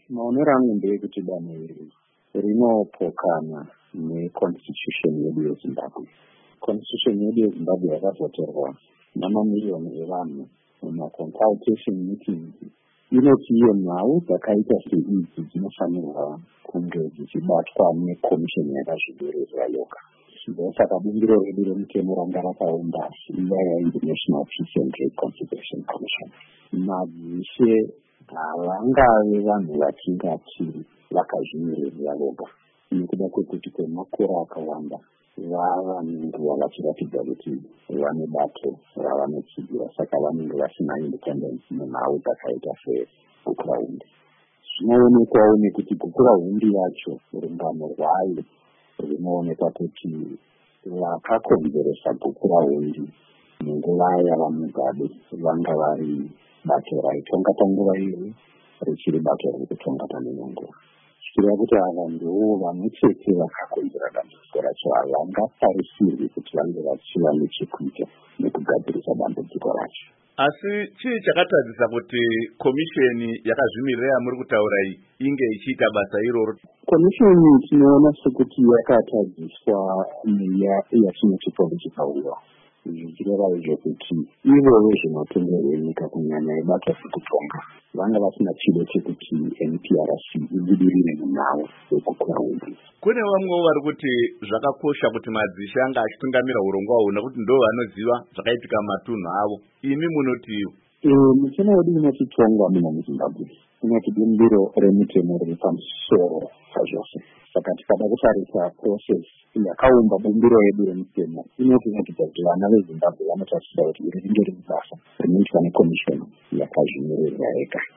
maonero angu ndeyekuti danho iri rinopokana neconstitution yedu yeZimbabwe. Constitution yedu yeZimbabwe yakavhoterwa namamiliyoni evanhu mumaconsultation meetings. Inoti iyo nhau dzakaita seidzi dzinofanirwa kunge dzichibatwa nekomishoni yakazvibereka yoga. Ndosaka bumbiro redu remutemo ranga rakaunda iya yainzi National Peace and Reconciliation Commission. Madzishe havangave vanhu vatingati vakazvimirira voga, nekuda kwekuti kwemakore akawanda vava nenguva vachiratidza kuti vane bato ravanotsigira, saka vanenge vasina independence nenhau dzakaita sebhukuraundi. Zvinoonekwawo nekuti bhukuraundi yacho rungano rwayo rinoonekwa kuti vakakonzeresa bhukuraundi munguva yavamugabe vanga vari bato raitongata nguva iyo richiri bato riri kutongata neno nguva. Zvichireva kuti ava ndivo vamwe chete vakakonzera dambudziko racho, havangafarisirwi kuti vange vachiva nechekuita nekugadzirisa dambudziko racho. Asi chii chakatadzisa kuti komisheni yakazvimirira muri kutaura iyi inge ichiita basa iroro? Komisheni tinoona sekuti yakatadziswa neya yatinoti political will. Zvichireva zvekuti ivo vezvematongerwo enyika kunyanya ebata zvekutonga vanga vasina chido chekuti NPRC ibudirire munhau yebhukuraundi. Kune vamwe vari kuti zvakakosha kuti madzishe anga achitungamira urongwa huu nekuti ndo vanoziva zvakaitika matunhu avo. Imi munotiwo? Michina yedu inotitonga muno muZimbabwe inoti bumbiro remutemo riri pamusoro pazvose. Saka tikada kutarisa process yakaumba bumbiro yedu remutemo inotiratidza kuti vana veZimbabwe vanotarisira kuti iri ringe riri basa rinoitwa nekomishoni yakazvimirira yega.